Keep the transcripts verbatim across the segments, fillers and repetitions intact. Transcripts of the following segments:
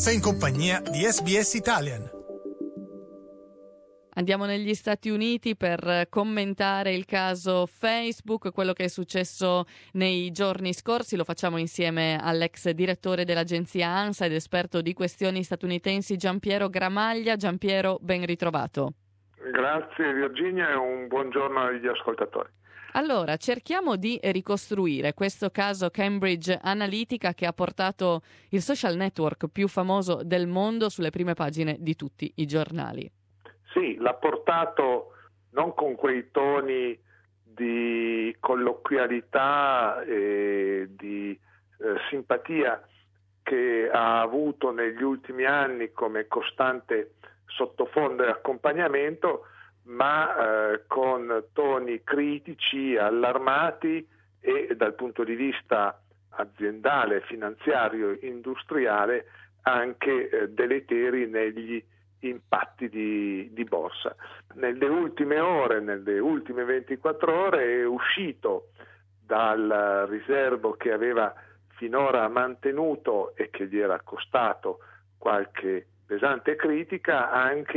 Sei in compagnia di S B S Italian. Andiamo negli Stati Uniti per commentare il caso Facebook, quello che è successo nei giorni scorsi. Lo facciamo insieme all'ex direttore dell'agenzia ANSA ed esperto di questioni statunitensi Giampiero Gramaglia. Giampiero, ben ritrovato. Grazie Virginia e un buongiorno agli ascoltatori. Allora, cerchiamo di ricostruire questo caso Cambridge Analytica che ha portato il social network più famoso del mondo sulle prime pagine di tutti i giornali. Sì, l'ha portato non con quei toni di colloquialità e di eh, simpatia che ha avuto negli ultimi anni come costante sottofondo e accompagnamento, ma eh, con toni critici, allarmati e dal punto di vista aziendale, finanziario, industriale anche eh, deleteri negli impatti di, di borsa. Nelle ultime ore, nelle ultime ventiquattro ore è uscito dal riservo che aveva finora mantenuto e che gli era costato qualche pesante critica anche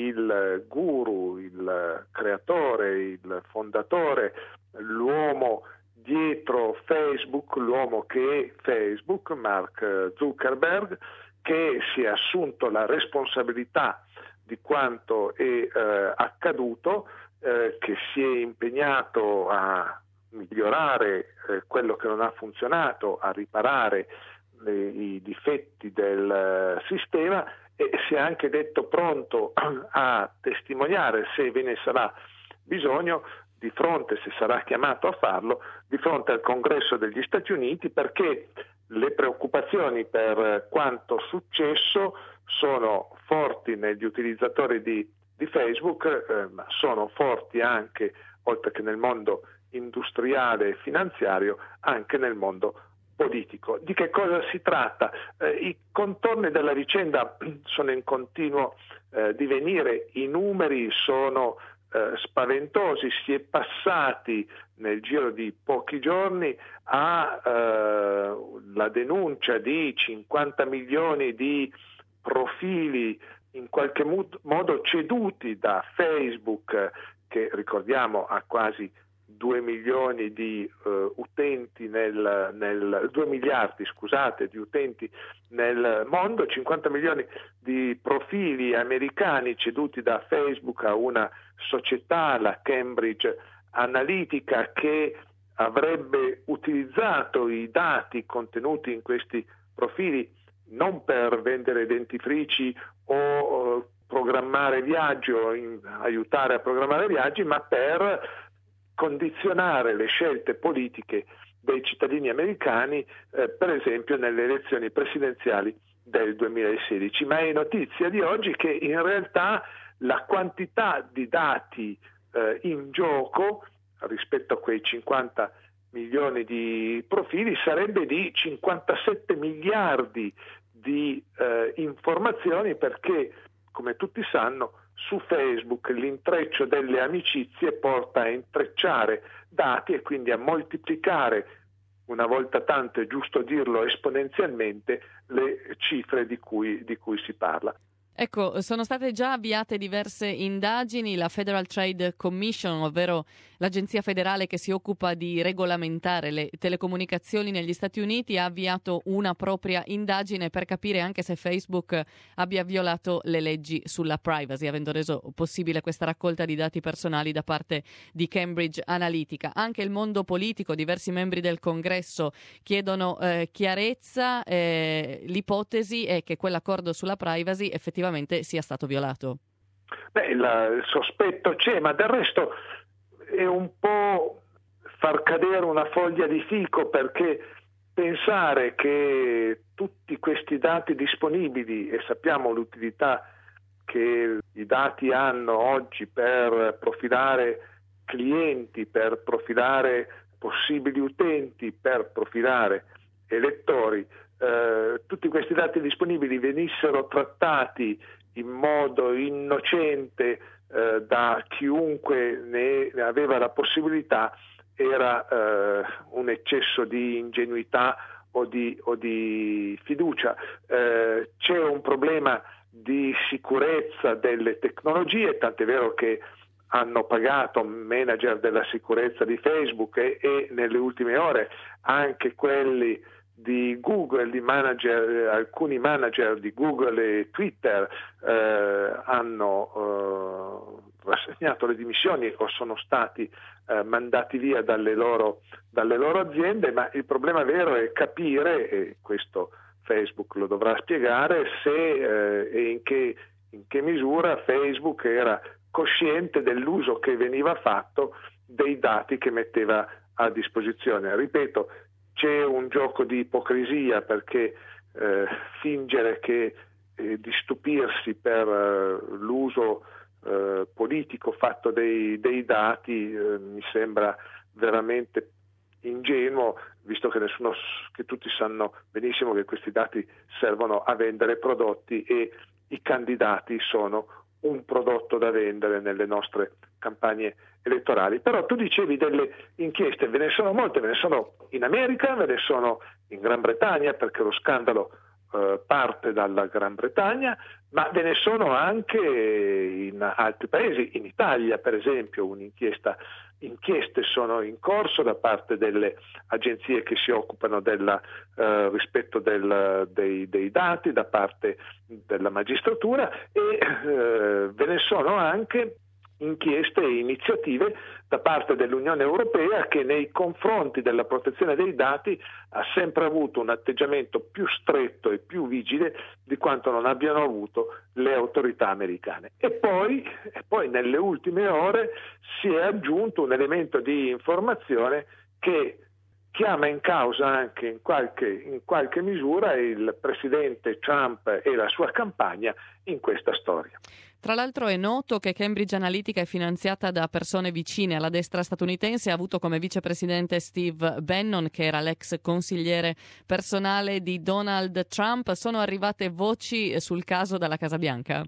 il guru, il creatore, il fondatore, l'uomo dietro Facebook, l'uomo che è Facebook, Mark Zuckerberg, che si è assunto la responsabilità di quanto è eh, accaduto, eh, che si è impegnato a migliorare eh, quello che non ha funzionato, a riparare le, i difetti del eh, sistema, e si è anche detto pronto a testimoniare, se ve ne sarà bisogno, di fronte, se sarà chiamato a farlo, di fronte al Congresso degli Stati Uniti, perché le preoccupazioni per quanto successo sono forti negli utilizzatori di, di Facebook, eh, ma sono forti anche, oltre che nel mondo industriale e finanziario, anche nel mondo politico. Di che cosa si tratta? Eh, I contorni della vicenda sono in continuo eh, divenire, i numeri sono eh, spaventosi, si è passati nel giro di pochi giorni a eh, la denuncia di cinquanta milioni di profili in qualche modo ceduti da Facebook, che ricordiamo ha quasi due milioni di uh, utenti nel, nel due miliardi scusate di utenti nel mondo, cinquanta milioni di profili americani ceduti da Facebook a una società, la Cambridge Analytica, che avrebbe utilizzato i dati contenuti in questi profili non per vendere dentifrici o uh, programmare viaggi o in, aiutare a programmare viaggi, ma per condizionare le scelte politiche dei cittadini americani, eh, per esempio nelle elezioni presidenziali del duemilasedici. Ma è notizia di oggi che in realtà la quantità di dati eh, in gioco rispetto a quei cinquanta milioni di profili sarebbe di cinquantasette miliardi di eh, informazioni, perché, come tutti sanno, su Facebook l'intreccio delle amicizie porta a intrecciare dati e quindi a moltiplicare, una volta tanto è giusto dirlo, esponenzialmente le cifre di cui, di cui si parla. Ecco, sono state già avviate diverse indagini. La Federal Trade Commission, ovvero l'agenzia federale che si occupa di regolamentare le telecomunicazioni negli Stati Uniti, ha avviato una propria indagine per capire anche se Facebook abbia violato le leggi sulla privacy, avendo reso possibile questa raccolta di dati personali da parte di Cambridge Analytica. Anche il mondo politico, diversi membri del Congresso chiedono eh, chiarezza. Eh, l'ipotesi è che quell'accordo sulla privacy effettivamente sia stato violato. Beh, la, il sospetto c'è, ma del resto è un po' far cadere una foglia di fico, perché pensare che tutti questi dati disponibili, e sappiamo l'utilità che i dati hanno oggi per profilare clienti, per profilare possibili utenti, per profilare elettori, Eh, tutti questi dati disponibili venissero trattati in modo innocente eh, da chiunque ne, ne aveva la possibilità, era eh, un eccesso di ingenuità o di, o di fiducia. Eh, c'è un problema di sicurezza delle tecnologie, tant'è vero che hanno pagato manager della sicurezza di Facebook e, e nelle ultime ore anche quelli di Google, di manager, alcuni manager di Google e Twitter eh, hanno eh, rassegnato le dimissioni o sono stati eh, mandati via dalle loro, dalle loro aziende, ma il problema vero è capire, e questo Facebook lo dovrà spiegare, se eh, e in che, in che misura Facebook era cosciente dell'uso che veniva fatto dei dati che metteva a disposizione. Ripeto, c'è un gioco di ipocrisia, perché eh, fingere che eh, di stupirsi per eh, l'uso eh, politico fatto dei, dei dati eh, mi sembra veramente ingenuo, visto che nessuno, che tutti sanno benissimo che questi dati servono a vendere prodotti e i candidati sono un prodotto da vendere nelle nostre campagne elettorali. Però tu dicevi delle inchieste, ve ne sono molte, ve ne sono in America, ve ne sono in Gran Bretagna, perché lo scandalo eh, parte dalla Gran Bretagna, ma ve ne sono anche in altri paesi. In Italia, per esempio, un'inchiesta inchieste sono in corso da parte delle agenzie che si occupano del eh, rispetto del, dei, dei dati, da parte della magistratura, e eh, ve ne sono anche inchieste e iniziative da parte dell'Unione Europea, che nei confronti della protezione dei dati ha sempre avuto un atteggiamento più stretto e più vigile di quanto non abbiano avuto le autorità americane. E poi, e poi nelle ultime ore si è aggiunto un elemento di informazione che chiama in causa anche in qualche, in qualche misura il presidente Trump e la sua campagna in questa storia. Tra l'altro è noto che Cambridge Analytica è finanziata da persone vicine alla destra statunitense, ha avuto come vicepresidente Steve Bannon, che era l'ex consigliere personale di Donald Trump. Sono arrivate voci sul caso dalla Casa Bianca?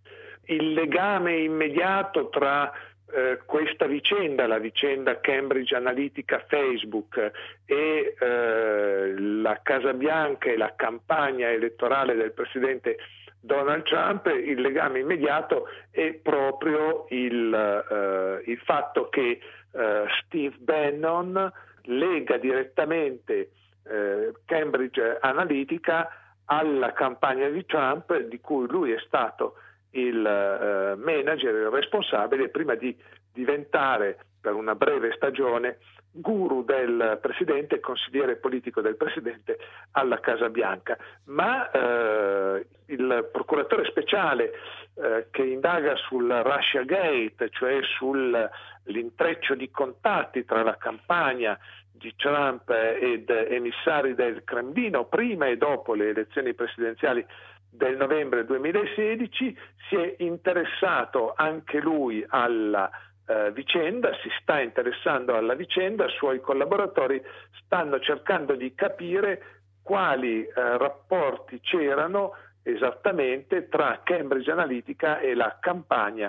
Il legame immediato tra eh, questa vicenda, la vicenda Cambridge Analytica Facebook e eh, la Casa Bianca e la campagna elettorale del presidente Donald Trump, il legame immediato è proprio il, uh, il fatto che uh, Steve Bannon lega direttamente uh, Cambridge Analytica alla campagna di Trump, di cui lui è stato il uh, manager, il responsabile, prima di diventare per una breve stagione guru del presidente, consigliere politico del presidente alla Casa Bianca. Ma eh, il procuratore speciale eh, che indaga sul Russia Gate, cioè sull'intreccio di contatti tra la campagna di Trump ed emissari del Cremlino prima e dopo le elezioni presidenziali del novembre duemilasedici, si è interessato anche lui alla Uh, vicenda, si sta interessando alla vicenda, suoi collaboratori stanno cercando di capire quali uh, rapporti c'erano esattamente tra Cambridge Analytica e la campagna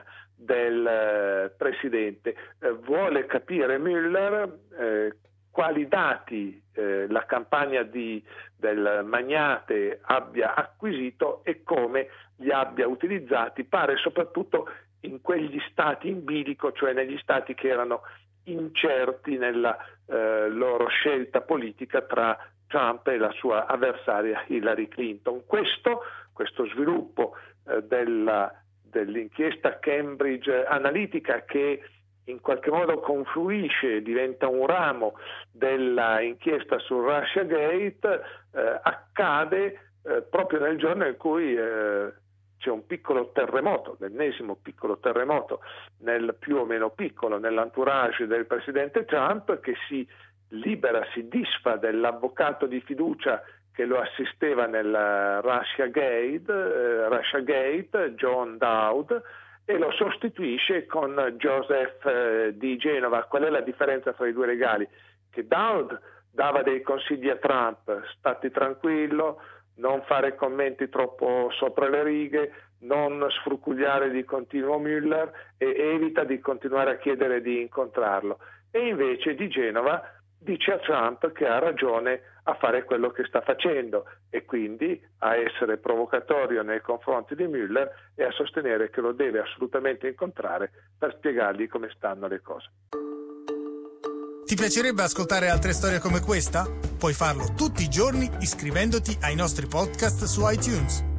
del uh, presidente. Uh, vuole capire Mueller uh, quali dati uh, la campagna di, del magnate abbia acquisito e come li abbia utilizzati, pare soprattutto in quegli stati in bilico, cioè negli stati che erano incerti nella eh, loro scelta politica tra Trump e la sua avversaria Hillary Clinton. Questo, questo sviluppo eh, della, dell'inchiesta Cambridge Analytica, che in qualche modo confluisce, diventa un ramo della inchiesta sul Russia Gate, eh, accade eh, proprio nel giorno in cui eh, c'è un piccolo terremoto, l'ennesimo piccolo terremoto, nel più o meno piccolo, nell'entourage del presidente Trump, che si libera, si disfa dell'avvocato di fiducia che lo assisteva nel Russia Gate, eh, Russia Gate, John Dowd, e lo sostituisce con Joseph eh, di Genova. Qual è la differenza tra i due legali? Che Dowd dava dei consigli a Trump: stati tranquillo, non fare commenti troppo sopra le righe, non sfrucugliare di continuo Mueller e evita di continuare a chiedere di incontrarlo. E invece Di Genova dice a Trump che ha ragione a fare quello che sta facendo e quindi a essere provocatorio nei confronti di Mueller e a sostenere che lo deve assolutamente incontrare per spiegargli come stanno le cose. Ti piacerebbe ascoltare altre storie come questa? Puoi farlo tutti i giorni iscrivendoti ai nostri podcast su iTunes.